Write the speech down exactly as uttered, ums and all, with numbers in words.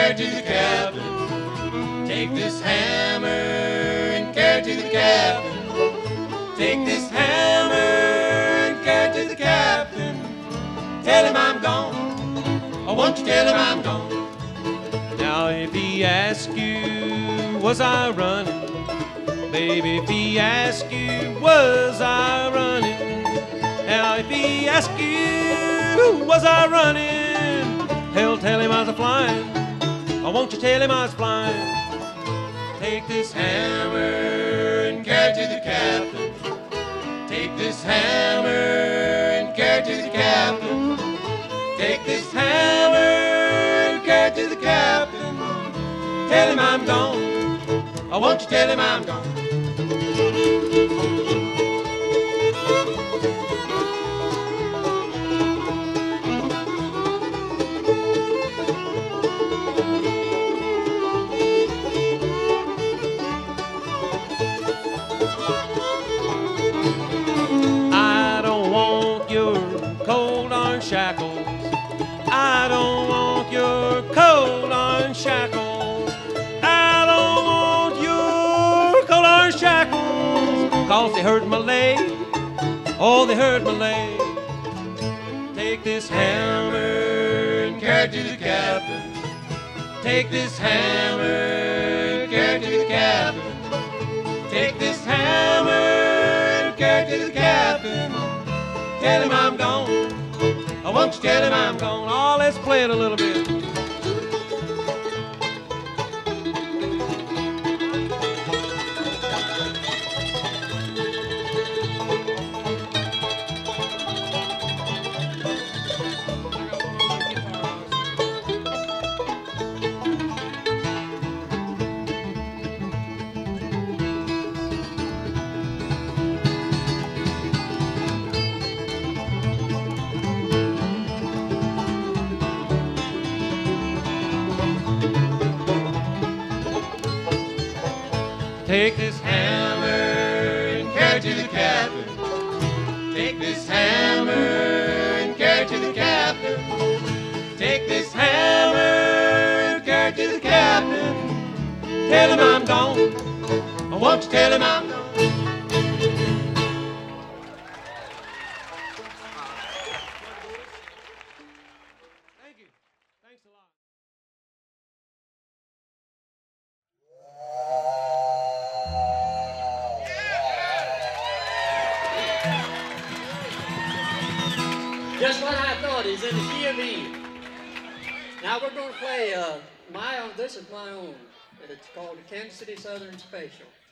carry it to the captain. Take this hammer and carry it to the captain. Take this hammer and carry it to the captain. Tell him I'm gone. Oh, won't you tell him I'm gone? Now if he asks you, was I running? Baby, if he asks you, was I running? Now if he asks you, was I running? Hell, tell him I was flying. Oh, won't you tell him I was flying? Take this hammer and carry it to the captain. Take this hammer and carry it to the captain. Take this hammer and carry it to the captain. Tell him I'm gone. Oh, won't you tell him I'm gone? I don't want your cold iron shackles. I don't want your cold iron shackles. I don't want your cold iron shackles. Cause they hurt my leg. Oh, they hurt my leg. Take this hammer and carry it to the captain. Take this hammer and carry it to the captain. Take this hammer and carry it to the captain. Tell him I'm gone. Oh, won't you tell him I'm gone? Oh, let's play it a little bit. Take this hammer and carry it to the captain. Take this hammer and carry it to the captain. Take this hammer and carry it to the captain. Tell him I'm gone. Oh, won't you tell him I'm gone? Thank you. Thanks a lot. Just what I thought is in the key of E. Now we're going to play uh, my own. This is my own. It's called the Kansas City Southern Special.